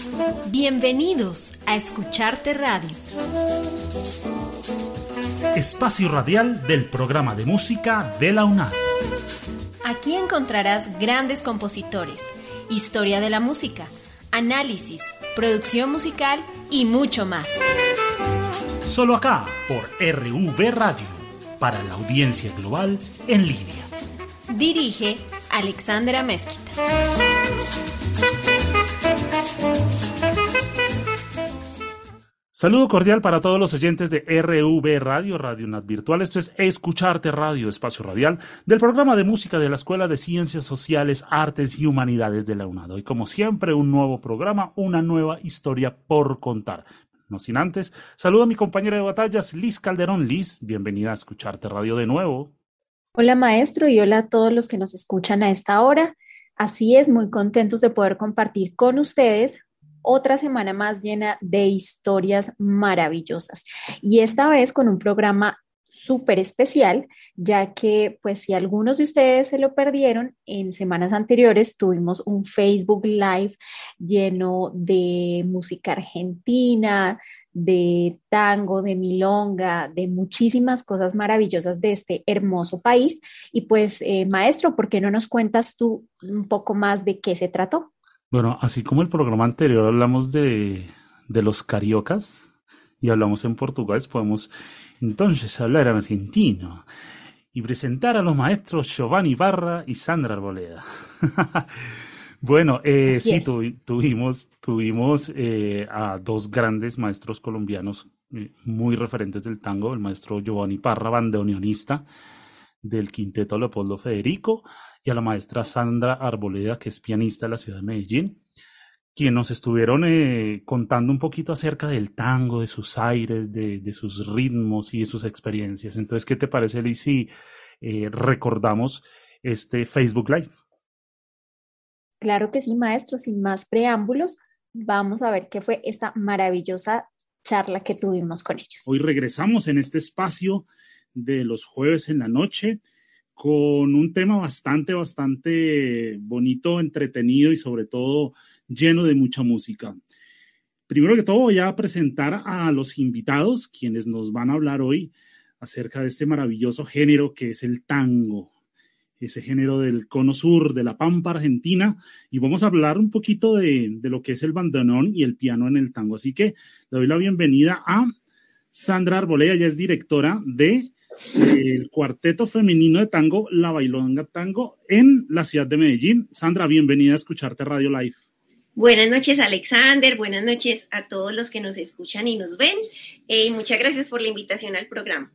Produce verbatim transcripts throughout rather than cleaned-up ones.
Bienvenidos a Escucharte Radio. Espacio radial del programa de música de la UNAM. Aquí encontrarás grandes compositores, historia de la música, análisis, producción musical y mucho más. Solo acá por R V Radio, para la audiencia global en línea. Dirige Alexandra Mezquita. Saludo cordial para todos los oyentes de R V Radio, Radio N A T Virtual. Esto es Escucharte Radio, espacio radial del programa de música de la Escuela de Ciencias Sociales, Artes y Humanidades de la UNAD. Hoy, como siempre, un nuevo programa, una nueva historia por contar. No sin antes, saludo a mi compañera de batallas, Liz Calderón. Liz, bienvenida a Escucharte Radio de nuevo. Hola maestro y hola a todos los que nos escuchan a esta hora. Así es, muy contentos de poder compartir con ustedes otra semana más llena de historias maravillosas. Y esta vez con un programa súper especial, ya que pues si algunos de ustedes se lo perdieron, en semanas anteriores tuvimos un Facebook Live lleno de música argentina, de tango, de milonga, de muchísimas cosas maravillosas de este hermoso país. Y pues eh, maestro, ¿por qué no nos cuentas tú un poco más de qué se trató? Bueno, así como el programa anterior hablamos de, de los cariocas y hablamos en portugués, podemos entonces hablar en argentino y presentar a los maestros Giovanni Parra y Sandra Arboleda. Bueno, eh, sí, tu, tuvimos, tuvimos eh, a dos grandes maestros colombianos eh, muy referentes del tango, el maestro Giovanni Parra, bandoneonista del Quinteto Leopoldo Federico, y a la maestra Sandra Arboleda, que es pianista de la ciudad de Medellín, quienes nos estuvieron eh, contando un poquito acerca del tango, de sus aires, de, de sus ritmos y de sus experiencias. Entonces, ¿qué te parece, Liz, si eh, recordamos este Facebook Live? Claro que sí, maestro. Sin más preámbulos, vamos a ver qué fue esta maravillosa charla que tuvimos con ellos. Hoy regresamos en este espacio de los jueves en la noche con un tema bastante, bastante bonito, entretenido y sobre todo lleno de mucha música. Primero que todo voy a presentar a los invitados, quienes nos van a hablar hoy acerca de este maravilloso género que es el tango, ese género del cono sur, de la Pampa Argentina, y vamos a hablar un poquito de, de lo que es el bandoneón y el piano en el tango. Así que le doy la bienvenida a Sandra Arboleda, ella es directora de el cuarteto femenino de tango La Bailonga Tango en la ciudad de Medellín. Sandra, bienvenida a Escucharte Radio Live. Buenas noches, Alexander, buenas noches a todos los que nos escuchan y nos ven, eh, muchas gracias por la invitación al programa.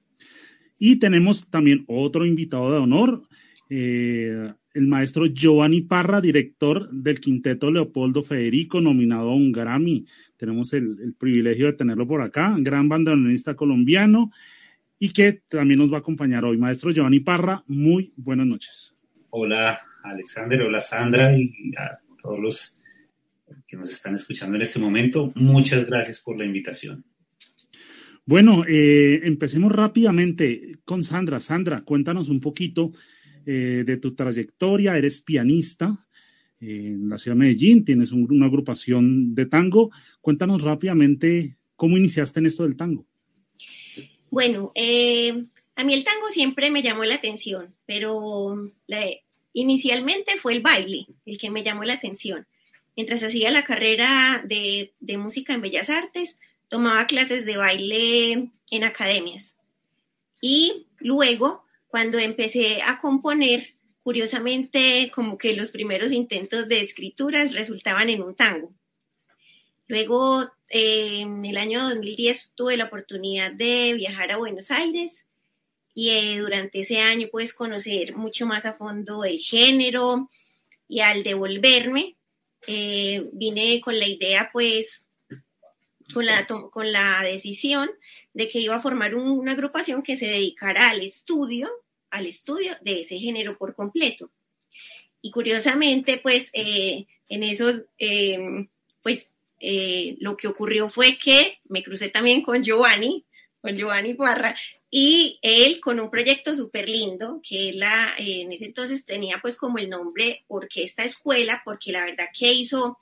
Y tenemos también otro invitado de honor, eh, el maestro Giovanni Parra, director del Quinteto Leopoldo Federico, nominado a un Grammy. Tenemos el, el privilegio de tenerlo por acá, gran bandoneonista colombiano, y que también nos va a acompañar hoy. Maestro Giovanni Parra, muy buenas noches. Hola, Alexander, hola, Sandra, y a todos los que nos están escuchando en este momento. Muchas gracias por la invitación. Bueno, eh, empecemos rápidamente con Sandra. Sandra, cuéntanos un poquito eh, de tu trayectoria. Eres pianista eh, en la ciudad de Medellín, tienes un, una agrupación de tango. Cuéntanos rápidamente cómo iniciaste en esto del tango. Bueno, eh, a mí el tango siempre me llamó la atención, pero la, inicialmente fue el baile el que me llamó la atención. Mientras hacía la carrera de, de música en Bellas Artes, tomaba clases de baile en academias. Y luego, cuando empecé a componer, curiosamente, como que los primeros intentos de escrituras resultaban en un tango. Luego, eh, en el año dos mil diez, tuve la oportunidad de viajar a Buenos Aires y eh, durante ese año pude conocer mucho más a fondo el género, y al devolverme, eh, vine con la idea, pues, con la, con la decisión de que iba a formar un, una agrupación que se dedicara al estudio, al estudio de ese género por completo. Y curiosamente, pues, eh, en esos, eh, pues, eh, lo que ocurrió fue que me crucé también con Giovanni, con Giovanni Parra, y él con un proyecto súper lindo, que la, eh, en ese entonces tenía pues como el nombre Orquesta Escuela, porque la verdad que hizo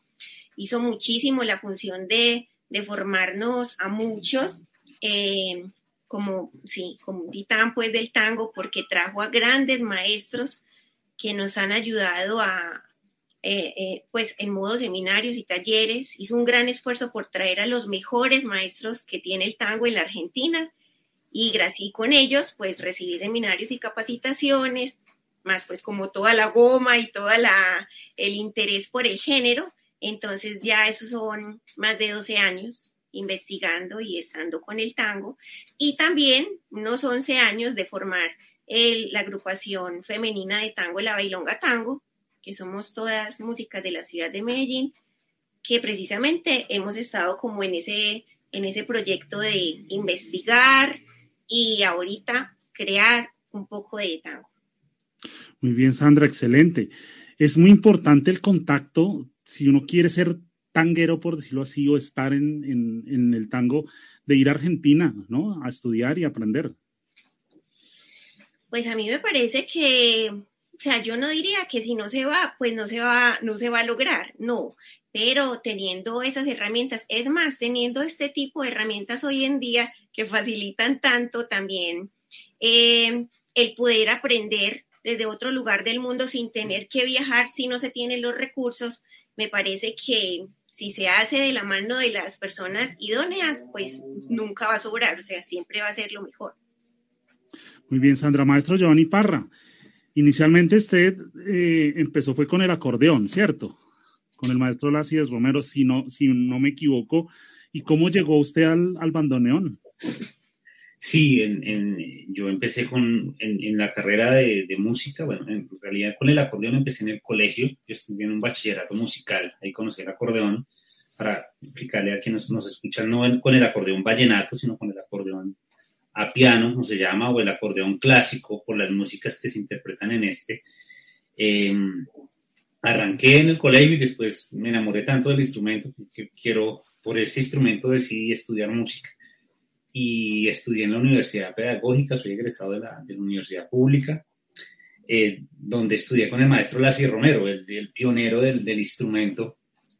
hizo muchísimo la función de, de formarnos a muchos, eh, como, sí, como un titán pues del tango, porque trajo a grandes maestros que nos han ayudado a, eh, eh, pues en modo seminarios y talleres. Hizo un gran esfuerzo por traer a los mejores maestros que tiene el tango en la Argentina, y gracias con ellos pues recibí seminarios y capacitaciones, más pues como toda la goma y toda la el interés por el género. Entonces ya esos son más de doce años investigando y estando con el tango, y también unos once años de formar el, la agrupación femenina de tango, la Bailonga Tango, que somos todas músicas de la ciudad de Medellín, que precisamente hemos estado como en ese, en ese proyecto de investigar y ahorita crear un poco de tango. Muy bien, Sandra, excelente. Es muy importante el contacto, si uno quiere ser tanguero, por decirlo así, o estar en, en, en el tango, de ir a Argentina, ¿no? A estudiar y aprender. Pues a mí me parece que, o sea, yo no diría que si no se va, pues no se va, no se va a lograr, no, pero teniendo esas herramientas, es más, teniendo este tipo de herramientas hoy en día que facilitan tanto también eh, el poder aprender desde otro lugar del mundo sin tener que viajar, si no se tienen los recursos, me parece que si se hace de la mano de las personas idóneas, pues nunca va a sobrar, o sea, siempre va a ser lo mejor. Muy bien, Sandra. Maestro Giovanni Parra, inicialmente usted eh, empezó fue con el acordeón, ¿cierto? Con el maestro Lacides Romero, si no, si no me equivoco. ¿Y cómo llegó usted al, al bandoneón? Sí, en, en, yo empecé con, en, en la carrera de, de música, bueno, en realidad con el acordeón empecé en el colegio, yo estudié en un bachillerato musical, ahí conocí el acordeón, para explicarle a quienes nos, nos escuchan, no con el acordeón vallenato, sino con el acordeón a piano, como se llama, o el acordeón clásico, por las músicas que se interpretan en este. Eh, arranqué en el colegio y después me enamoré tanto del instrumento que quiero, por ese instrumento decidí estudiar música. Y estudié en la Universidad Pedagógica, soy egresado de la, de la Universidad Pública, eh, donde estudié con el maestro Lacides Romero, el, el pionero del, del instrumento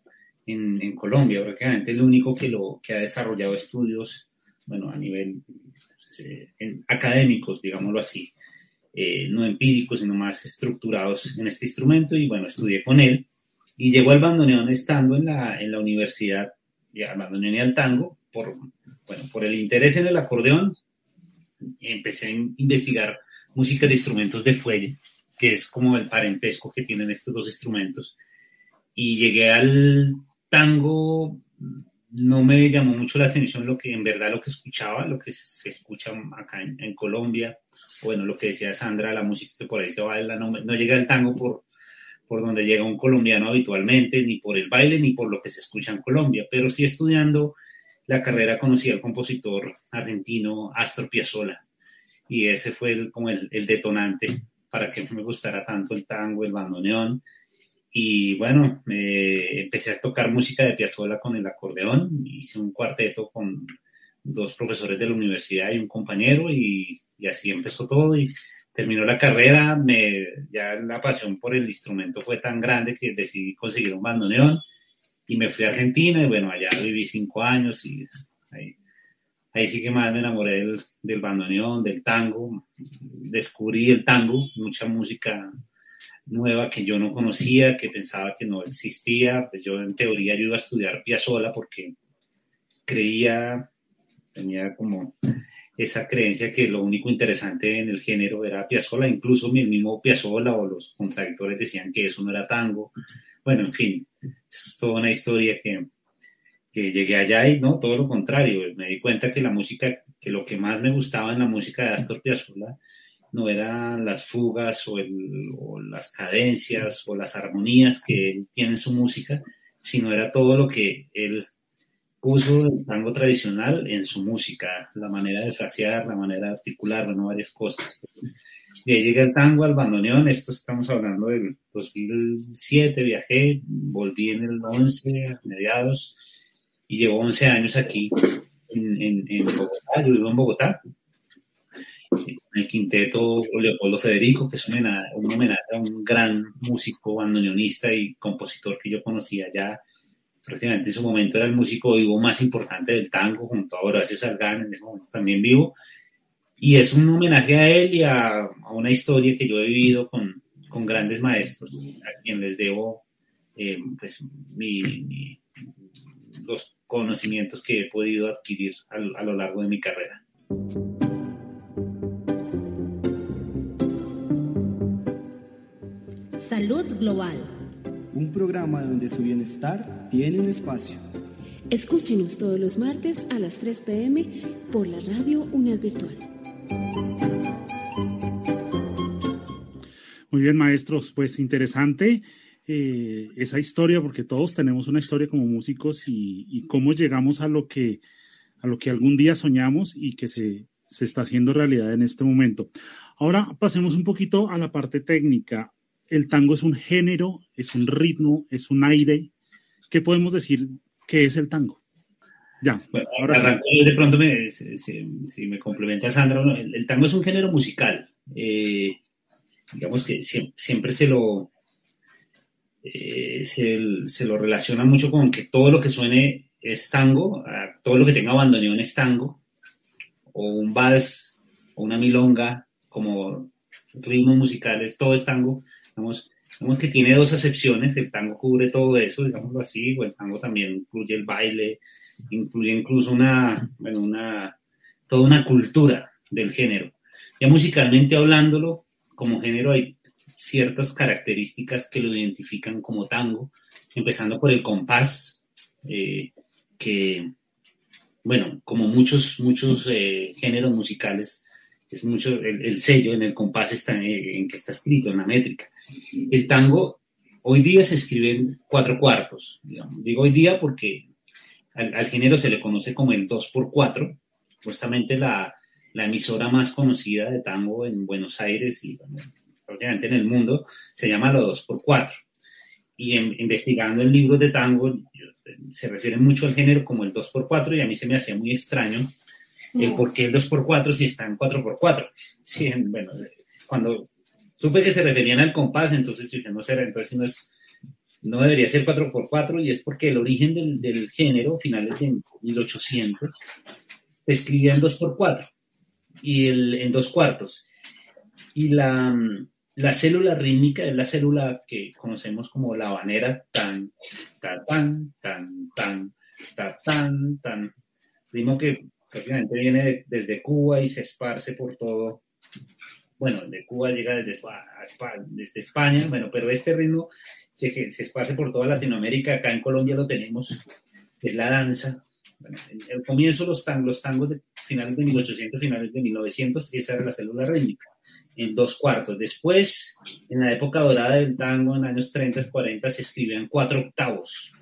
en, en Colombia, prácticamente el único que, lo, que ha desarrollado estudios, bueno, a nivel pues, eh, en, académicos, digámoslo así, eh, no empíricos, sino más estructurados en este instrumento, y bueno, estudié con él, y llegó al bandoneón estando en la, en la universidad, y al bandoneón y al tango, por... Bueno, por el interés en el acordeón, empecé a investigar música de instrumentos de fuelle, que es como el parentesco que tienen estos dos instrumentos. Y llegué al tango, no me llamó mucho la atención lo que en verdad lo que escuchaba, lo que se escucha acá en, en Colombia. Bueno, lo que decía Sandra, la música que por ahí se baila, no, no llega al tango por, por donde llega un colombiano habitualmente, ni por el baile, ni por lo que se escucha en Colombia. Pero sí estudiando la carrera conocí al compositor argentino Astor Piazzolla, y ese fue el, como el, el detonante para que me gustara tanto el tango, el bandoneón. Y bueno, eh, empecé a tocar música de Piazzolla con el acordeón, hice un cuarteto con dos profesores de la universidad y un compañero, y, y así empezó todo, y terminó la carrera. Me, ya la pasión por el instrumento fue tan grande que decidí conseguir un bandoneón, y me fui a Argentina, y bueno, allá viví cinco años, y ahí, ahí sí que más me enamoré del, del bandoneón, del tango. Descubrí el tango, mucha música nueva que yo no conocía, que pensaba que no existía. Pues yo en teoría yo iba a estudiar Piazzolla porque creía, tenía como esa creencia que lo único interesante en el género era Piazzolla. Incluso mi mismo Piazzolla o los contradictores decían que eso no era tango. Bueno, en fin, eso es toda una historia que, que llegué allá y no, todo lo contrario. Me di cuenta que la música, que lo que más me gustaba en la música de Astor Piazzolla no eran las fugas o, el, o las cadencias o las armonías que él tiene en su música, sino era todo lo que él puso del tango tradicional en su música, la manera de frasear, la manera de articular, bueno, varias cosas. Entonces, de ahí llegué al tango, al bandoneón. Esto estamos hablando del dos mil siete, viajé, volví en el once, a mediados, y llevo once años aquí en, en, en Bogotá. Yo vivo en Bogotá, en el quinteto Leopoldo Federico, que es un homenaje, un homenaje a un gran músico bandoneonista y compositor que yo conocí allá prácticamente en su momento era el músico vivo más importante del tango, junto a Horacio Salgán, en ese momento también vivo. Y es un homenaje a él y a, a una historia que yo he vivido con, con grandes maestros, a quien les debo eh, pues, mi, mi, los conocimientos que he podido adquirir a, a lo largo de mi carrera. Salud Global. Un programa donde su bienestar tiene un espacio. Escúchenos todos los martes a las tres pe eme por la radio UNED Virtual. Muy bien, maestros, pues interesante eh, esa historia, porque todos tenemos una historia como músicos y, y cómo llegamos a lo que, a lo que algún día soñamos y que se, se está haciendo realidad en este momento. Ahora pasemos un poquito a la parte técnica. El tango es un género, es un ritmo, es un aire. ¿Qué podemos decir que es el tango? Ya, bueno, ahora arranco, sí. De pronto, me, si, si me complementa Sandra, el, el tango es un género musical. Eh, digamos que siempre, siempre se lo eh, se, se lo relaciona mucho con que todo lo que suene es tango, todo lo que tenga bandoneón es tango, o un vals, o una milonga, como ritmos musicales, todo es tango. Digamos, digamos que tiene dos acepciones, el tango cubre todo eso, digámoslo así, o el tango también incluye el baile, incluye incluso una, bueno, una, toda una cultura del género. Ya musicalmente hablándolo, como género hay ciertas características que lo identifican como tango, empezando por el compás, eh, que, bueno, como muchos, muchos eh, géneros musicales, es mucho el, el sello en el compás está en, en que está escrito, en la métrica. El tango hoy día se escribe en cuatro cuartos, digamos. Digo hoy día porque al, al género se le conoce como el dos por cuatro, justamente la, la emisora más conocida de tango en Buenos Aires y bueno, obviamente en el mundo se llama lo dos por cuatro. Y en, investigando en libros de tango se refiere mucho al género como el dos por cuatro y a mí se me hacía muy extraño el por qué el dos por cuatro si está en cuatro por cuatro. Sí, bueno, cuando supe que se referían al compás, entonces dije, no será, entonces no, es, no debería ser cuatro por cuatro, y es porque el origen del, del género, finales de mil ochocientos, se escribía en dos por cuatro, y el, en dos cuartos. Y la, la célula rítmica es la célula que conocemos como la habanera, tan, ta, tan, tan, tan, ta, tan, tan, ritmo que prácticamente viene de, desde Cuba y se esparce por todo. Bueno, de Cuba llega desde España, desde España, bueno, pero este ritmo se, se esparce por toda Latinoamérica. Acá en Colombia lo tenemos, es la danza. Bueno, el comienzo los tangos, los tangos de finales de mil ochocientos, finales de mil novecientos, esa era la célula rítmica, en dos cuartos. Después, en la época dorada del tango, en los años treinta, cuarenta, se escribían cuatro octavos,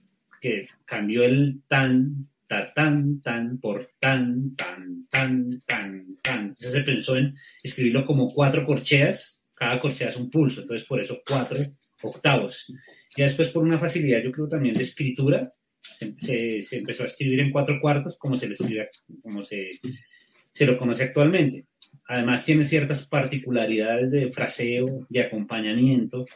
que cambió el tan, ta, tan, tan, por tan, tan, tan, tan, tan. Entonces se pensó en escribirlo como cuatro corcheas, cada corchea es un pulso, entonces por eso cuatro octavos. Y después por una facilidad, yo creo también de escritura, se, se, se empezó a escribir en cuatro cuartos, como se le escribe, como se, se lo conoce actualmente. Además tiene ciertas particularidades de fraseo, de acompañamiento,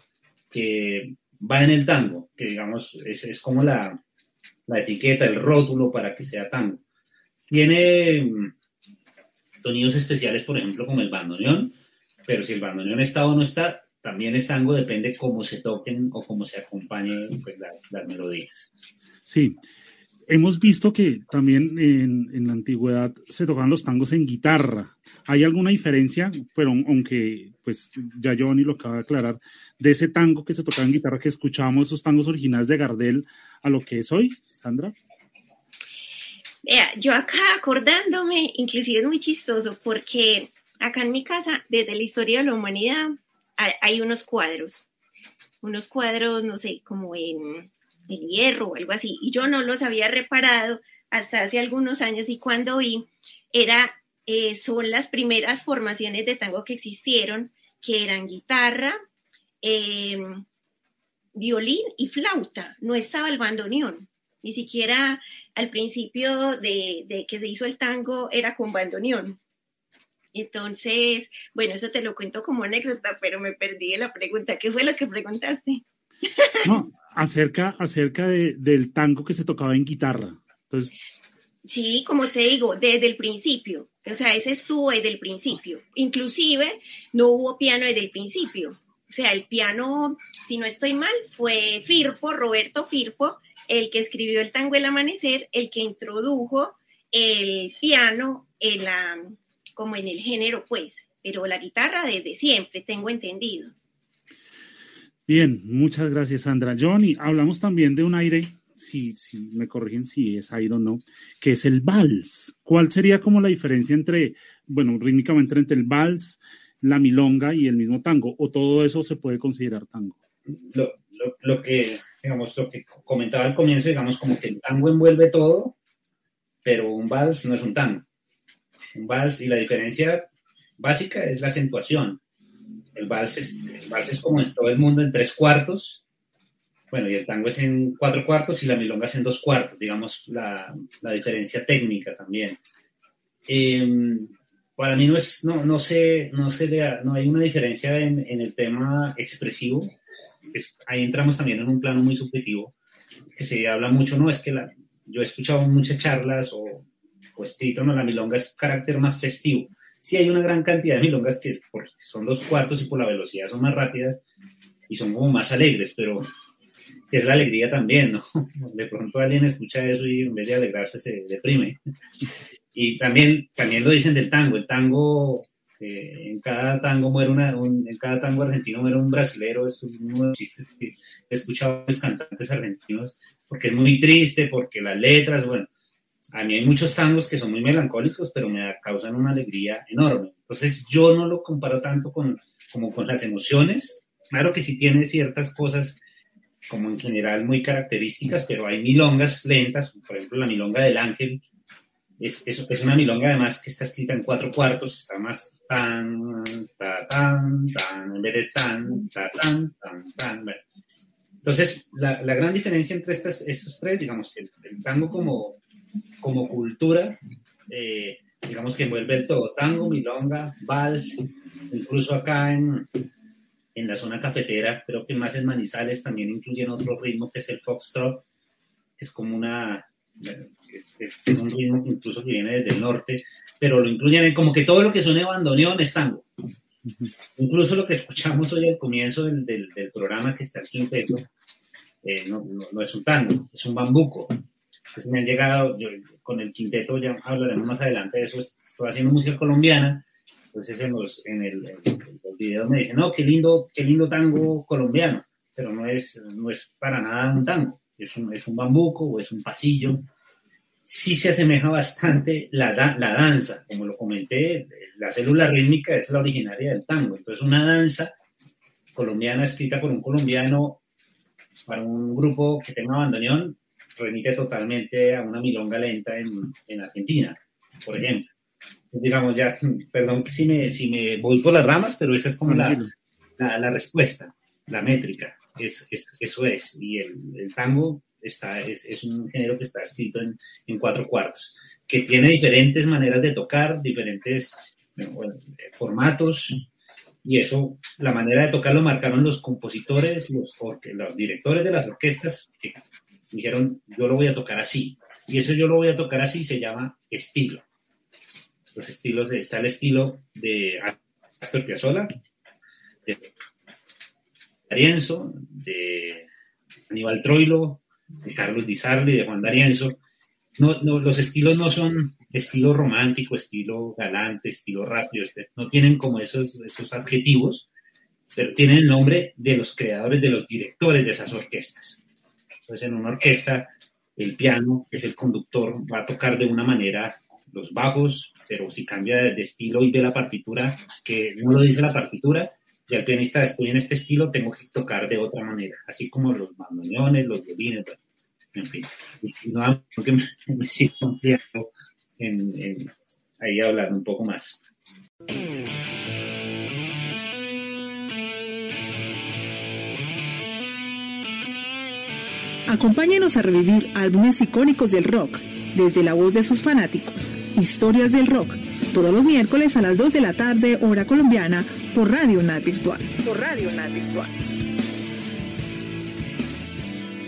que va en el tango, que digamos es, es como la, la etiqueta, el rótulo para que sea tango. Tiene sonidos especiales, por ejemplo, como el bandoneón, pero si el bandoneón está o no está, también es tango, depende cómo se toquen o cómo se acompañen pues, las, las melodías. Sí, hemos visto que también en, en la antigüedad se tocaban los tangos en guitarra. ¿Hay alguna diferencia? Pero aunque pues ya Giovanni lo acaba de aclarar, de ese tango que se tocaba en guitarra, que escuchábamos esos tangos originales de Gardel, a lo que es hoy, Sandra. Vea, yo acá acordándome, inclusive es muy chistoso, porque acá en mi casa, desde la historia de la humanidad, hay, hay unos cuadros, unos cuadros, no sé, como en, en hierro o algo así, y yo no los había reparado hasta hace algunos años, y cuando vi, era, eh, son las primeras formaciones de tango que existieron, que eran guitarra, eh, violín y flauta, no estaba el bandoneón. Ni siquiera al principio de, de que se hizo el tango era con bandoneón. Entonces, bueno, eso te lo cuento como anécdota, pero me perdí de la pregunta. ¿Qué fue lo que preguntaste? No, acerca, acerca de, del tango que se tocaba en guitarra. Entonces, sí, como te digo, desde el principio. O sea, ese estuvo desde el principio. Inclusive no hubo piano desde el principio. O sea, el piano, si no estoy mal, fue Firpo, Roberto Firpo, el que escribió el tango El Amanecer, el que introdujo el piano en la, como en el género, pues. Pero la guitarra desde siempre, tengo entendido. Bien, muchas gracias, Sandra. Johnny, hablamos también de un aire, si, si me corrigen si es aire o no, que es el vals. ¿Cuál sería como la diferencia entre, bueno, rítmicamente entre el vals, la milonga y el mismo tango? ¿O todo eso se puede considerar tango? Lo, lo, lo que, digamos, lo que comentaba al comienzo, digamos, como que el tango envuelve todo, pero un vals no es un tango. Un vals, y la diferencia básica es la acentuación. El vals es, el vals es como en todo el mundo en tres cuartos, bueno, y el tango es en cuatro cuartos y la milonga es en dos cuartos, digamos, la, la diferencia técnica también. Eh, para mí no es, no, no sé, no sé, no hay una diferencia en, en el tema expresivo. Es, ahí entramos también en un plano muy subjetivo, que se habla mucho, no, es que la, yo he escuchado muchas charlas o, o escrito, no, la milonga es carácter más festivo. Sí hay una gran cantidad de milongas que porque son dos cuartos y por la velocidad son más rápidas y son como más alegres, pero que es la alegría también, ¿no? De pronto alguien escucha eso y en vez de alegrarse se deprime. Y también, también lo dicen del tango, el tango, eh, en cada tango muere una, un, en cada tango argentino muere un brasilero, es uno de los chistes que he escuchado a los cantantes argentinos, porque es muy triste, porque las letras, bueno, a mí hay muchos tangos que son muy melancólicos, pero me causan una alegría enorme. Entonces yo no lo comparo tanto con, como con las emociones. Claro que sí tiene ciertas cosas como en general muy características, pero hay milongas lentas, por ejemplo la milonga del Ángel, es, es, es una milonga además que está escrita en cuatro cuartos, está más tan, ta, tan, tan, en vez de tan, ta, tan, tan, tan. Bueno. Entonces la, la gran diferencia entre estas, estos tres, digamos que el, el tango como como cultura, eh, digamos que envuelve el todo, tango, milonga, vals, incluso acá en, en la zona cafetera, creo que más en Manizales también incluyen otro ritmo que es el foxtrot, que es como una, es, es, es un ritmo que incluso que viene desde el norte, pero lo incluyen en como que todo lo que suene bandoneón es tango. Incluso lo que escuchamos hoy al comienzo del, del, del programa que está el quinteto, eh, no, no, no es un tango, es un bambuco. Entonces me han llegado, yo, con el quinteto ya hablaremos más adelante de eso, estoy haciendo música colombiana, entonces en los, en el, en los videos me dicen, no, qué lindo, qué lindo tango colombiano, pero no es, no es para nada un tango, es un, es un bambuco o es un pasillo. Sí se asemeja bastante la, la danza, como lo comenté, la célula rítmica es la originaria del tango, entonces una danza colombiana escrita por un colombiano para un grupo que tenga bandoneón, remite totalmente a una milonga lenta en, en Argentina, por ejemplo. Entonces, digamos, ya, perdón si me, si me voy por las ramas, pero esa es como la, la, la respuesta, la métrica, es, es, eso es. Y el, el tango está, es, es un género que está escrito en, en cuatro cuartos, que tiene diferentes maneras de tocar, diferentes bueno, formatos, y eso, la manera de tocar lo marcaron los compositores, los, los directores de las orquestas, que dijeron, yo lo voy a tocar así. Y eso yo lo voy a tocar así se llama estilo. Los estilos, está el estilo de Astor Piazzolla, de D'Arienzo, de Aníbal Troilo, de Carlos Di Sarli, de Juan D'Arienzo. No, no, los estilos no son estilo romántico, estilo galante, estilo rápido. Este, no tienen como esos, esos adjetivos, pero tienen el nombre de los creadores, de los directores de esas orquestas. Entonces, en una orquesta, el piano, que es el conductor, va a tocar de una manera los bajos, pero si cambia de, de estilo y de la partitura, que no lo dice la partitura, ya el pianista, estoy en este estilo, tengo que tocar de otra manera, así como los bandoneones, los violines, bueno, en fin. Y, y no, porque me, me sigo ampliando en, en, ahí a hablar un poco más. Acompáñenos a revivir álbumes icónicos del rock, desde la voz de sus fanáticos. Historias del rock, todos los miércoles a las dos de la tarde, hora colombiana, por Radio Nat Virtual. Por Radio Nat Virtual.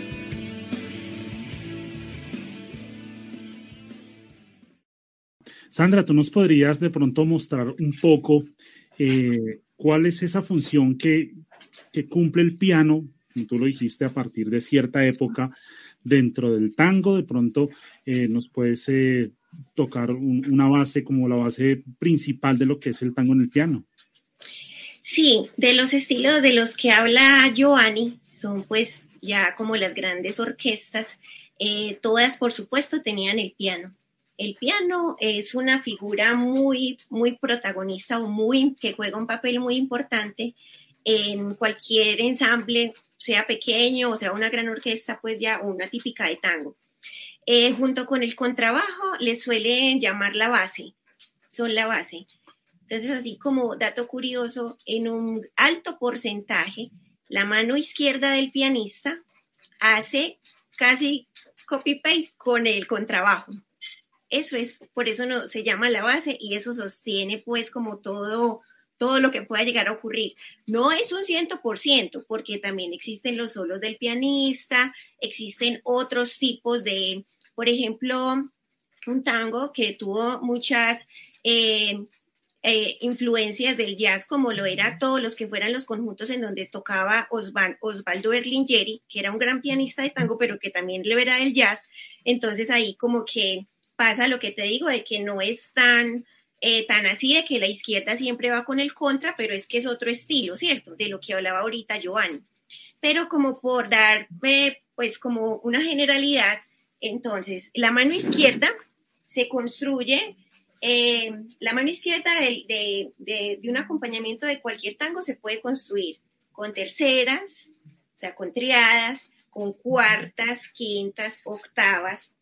Sandra, ¿tú nos podrías de pronto mostrar un poco eh, cuál es esa función que, que cumple el piano, como tú lo dijiste, a partir de cierta época dentro del tango? De pronto eh, nos puedes eh, tocar un, una base como la base principal de lo que es el tango en el piano. Sí, de los estilos de los que habla Giovanni, son pues ya como las grandes orquestas, eh, todas por supuesto tenían el piano. El piano es una figura muy, muy protagonista o muy, que juega un papel muy importante en cualquier ensamble, sea pequeño o sea una gran orquesta, pues ya una típica de tango. Eh, junto con el contrabajo le suelen llamar la base, son la base. Entonces, así como dato curioso, en un alto porcentaje, la mano izquierda del pianista hace casi copy-paste con el contrabajo. Eso es, por eso no, se llama la base y eso sostiene pues como todo, todo lo que pueda llegar a ocurrir. No es un ciento por ciento, porque también existen los solos del pianista, existen otros tipos de, por ejemplo, un tango que tuvo muchas eh, eh, influencias del jazz, como lo era todos los que fueran los conjuntos en donde tocaba Osval, Osvaldo Berlingeri, que era un gran pianista de tango, pero que también le era el jazz. Entonces ahí como que pasa lo que te digo, de que no es tan, eh, tan así, de que la izquierda siempre va con el contra, pero es que es otro estilo, ¿cierto? De lo que hablaba ahorita Giovanni. Pero como por dar, eh, pues como una generalidad, entonces la mano izquierda se construye, eh, la mano izquierda de, de, de, de un acompañamiento de cualquier tango se puede construir con terceras, o sea, con triadas, con cuartas, quintas, octavas,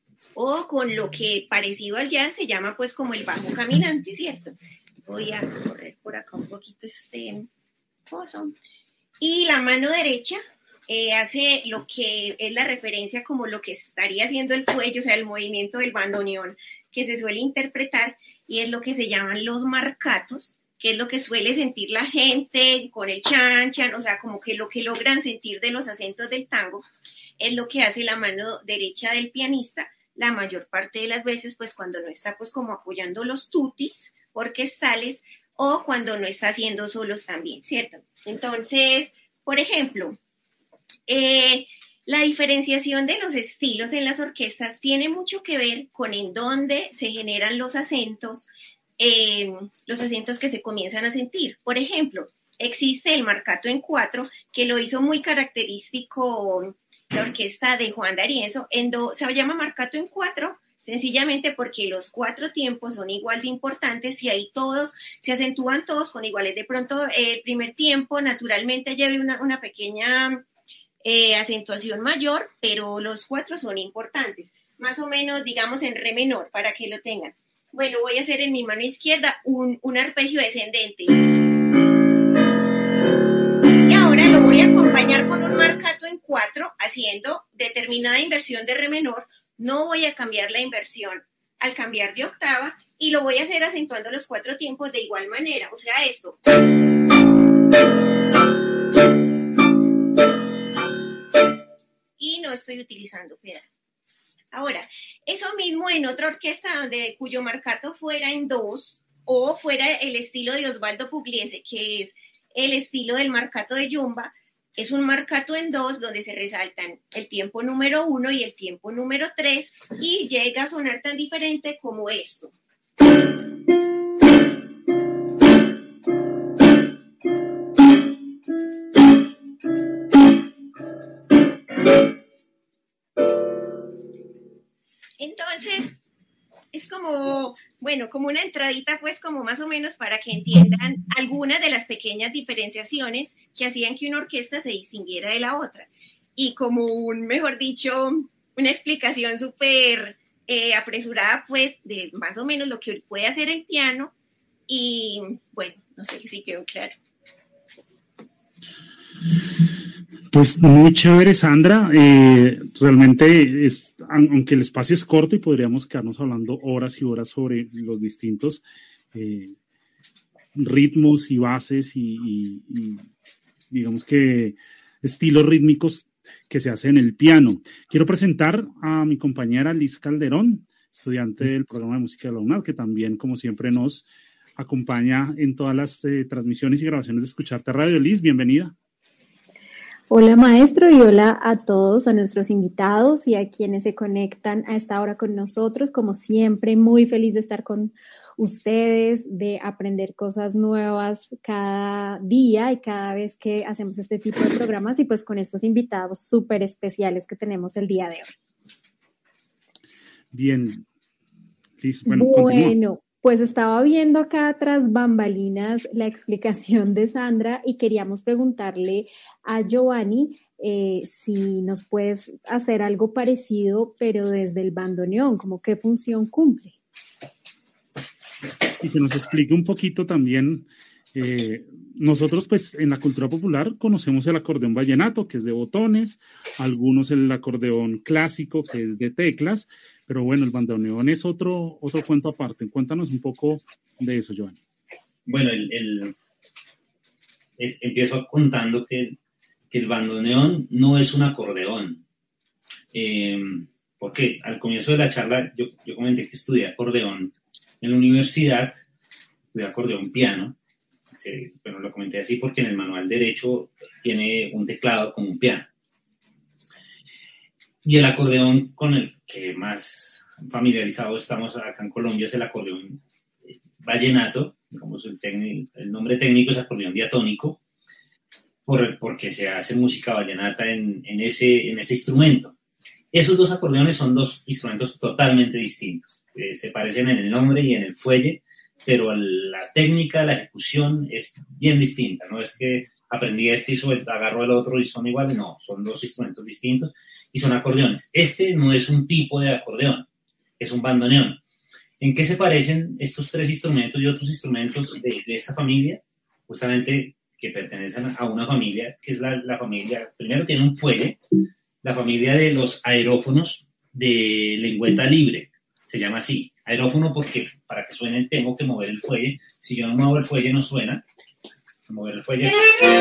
o con lo que parecido al jazz se llama pues como el bajo caminante, ¿cierto? Voy a correr por acá un poquito este coso. Y la mano derecha eh, hace lo que es la referencia como lo que estaría haciendo el cuello, o sea, el movimiento del bandoneón que se suele interpretar, y es lo que se llaman los marcatos, que es lo que suele sentir la gente con el chan, chan, o sea, como que lo que logran sentir de los acentos del tango, es lo que hace la mano derecha del pianista, la mayor parte de las veces, pues cuando no está pues como apoyando los tutis orquestales o cuando no está haciendo solos también, ¿cierto? Entonces, por ejemplo, eh, la diferenciación de los estilos en las orquestas tiene mucho que ver con en dónde se generan los acentos, eh, los acentos que se comienzan a sentir. Por ejemplo, existe el marcato en cuatro, que lo hizo muy característico la orquesta de Juan D'Arienzo. En do, se llama marcato en cuatro, sencillamente porque los cuatro tiempos son igual de importantes y ahí todos se acentúan todos con iguales. De pronto, eh, el primer tiempo naturalmente lleva una, una pequeña eh, acentuación mayor, pero los cuatro son importantes. Más o menos, digamos, en re menor, para que lo tengan. Bueno, voy a hacer en mi mano izquierda un, un arpegio descendente. Ahora lo voy a acompañar con un marcato en cuatro, haciendo determinada inversión de re menor. No voy a cambiar la inversión al cambiar de octava y lo voy a hacer acentuando los cuatro tiempos de igual manera. O sea, esto. Y no estoy utilizando pedal. Ahora, eso mismo en otra orquesta donde, cuyo marcato fuera en dos o fuera el estilo de Osvaldo Pugliese, que es el estilo del marcato de Yumba, es un marcato en dos donde se resaltan el tiempo número uno y el tiempo número tres y llega a sonar tan diferente como esto. Entonces, es como, bueno, como una entradita, pues, como más o menos para que entiendan algunas de las pequeñas diferenciaciones que hacían que una orquesta se distinguiera de la otra. Y como un, mejor dicho, una explicación súper eh, apresurada, pues, de más o menos lo que puede hacer el piano. Y, bueno, no sé si quedó claro. Pues muy chévere, Sandra. Eh, realmente, es, aunque el espacio es corto y podríamos quedarnos hablando horas y horas sobre los distintos eh, ritmos y bases y, y, y digamos que estilos rítmicos que se hacen en el piano. Quiero presentar a mi compañera Liz Calderón. estudiante del programa de música de la UNAD, que también, como siempre, nos acompaña en todas las eh, transmisiones y grabaciones de Escucharte Radio. Liz, bienvenida. Hola maestro y hola a todos, a nuestros invitados y a quienes se conectan a esta hora con nosotros. Como siempre, muy feliz de estar con ustedes, de aprender cosas nuevas cada día y cada vez que hacemos este tipo de programas y pues con estos invitados súper especiales que tenemos el día de hoy. Bien, Liz, bueno, bueno continúa. Pues estaba viendo acá tras bambalinas la explicación de Sandra y queríamos preguntarle a Giovanni eh, si nos puedes hacer algo parecido, pero desde el bandoneón, como qué función cumple. Y que nos explique un poquito también, eh, nosotros pues en la cultura popular conocemos el acordeón vallenato, que es de botones, algunos el acordeón clásico, que es de teclas, pero bueno, el bandoneón es otro, otro cuento aparte. Cuéntanos un poco de eso, Giovanni. Bueno, el, el, el, empiezo contando que el, que el bandoneón no es un acordeón. Eh, porque al comienzo de la charla yo, yo comenté que estudié acordeón en la universidad, estudié acordeón piano, sí, pero lo comenté así porque en el manual derecho tiene un teclado como un piano. Y el acordeón con el que más familiarizados estamos acá en Colombia es el acordeón vallenato, digamos el, técnico, el nombre técnico es acordeón diatónico, por, porque se hace música vallenata en, en, ese, en ese instrumento. Esos dos acordeones son dos instrumentos totalmente distintos, eh, se parecen en el nombre y en el fuelle, pero la técnica, la ejecución es bien distinta, no es que aprendí este y suelto, agarro el otro y son iguales, no, son dos instrumentos distintos y son acordeones. Este no es un tipo de acordeón, es un bandoneón. ¿En qué se parecen estos tres instrumentos y otros instrumentos de, de esta familia? Justamente que pertenecen a una familia, que es la, la familia, primero tiene un fuelle, la familia de los aerófonos de lengüeta libre, se llama así, aerófono porque para que suene tengo que mover el fuelle, si yo no muevo el fuelle no suena, mover el fuelle.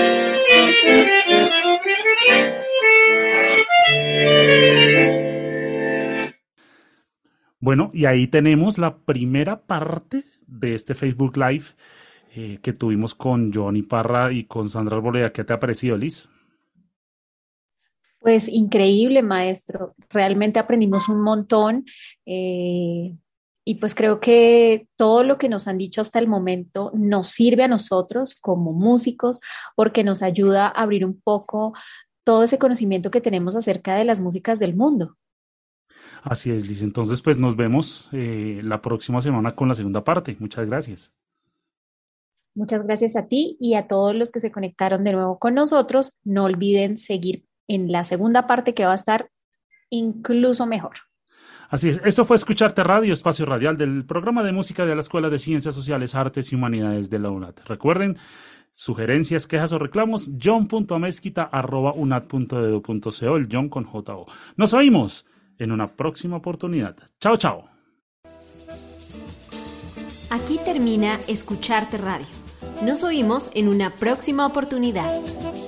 Bueno, y ahí tenemos la primera parte de este Facebook Live eh, que tuvimos con Johnny Parra y con Sandra Arboleda. ¿Qué te ha parecido, Liz? Pues increíble, maestro. Realmente aprendimos un montón eh, y pues creo que todo lo que nos han dicho hasta el momento nos sirve a nosotros como músicos porque nos ayuda a abrir un poco todo ese conocimiento que tenemos acerca de las músicas del mundo. Así es, Liz. Entonces, pues nos vemos eh, la próxima semana con la segunda parte. Muchas gracias. Muchas gracias a ti y a todos los que se conectaron de nuevo con nosotros. No olviden seguir en la segunda parte que va a estar incluso mejor. Así es. Esto fue Escucharte Radio, espacio radial del programa de música de la Escuela de Ciencias Sociales, Artes y Humanidades de la UNAD. Recuerden, sugerencias, quejas o reclamos, john punto amezquita arroba unad punto edu punto co, el John con J O. Nos oímos en una próxima oportunidad. Chao, chao. Aquí termina Escucharte Radio. Nos oímos en una próxima oportunidad.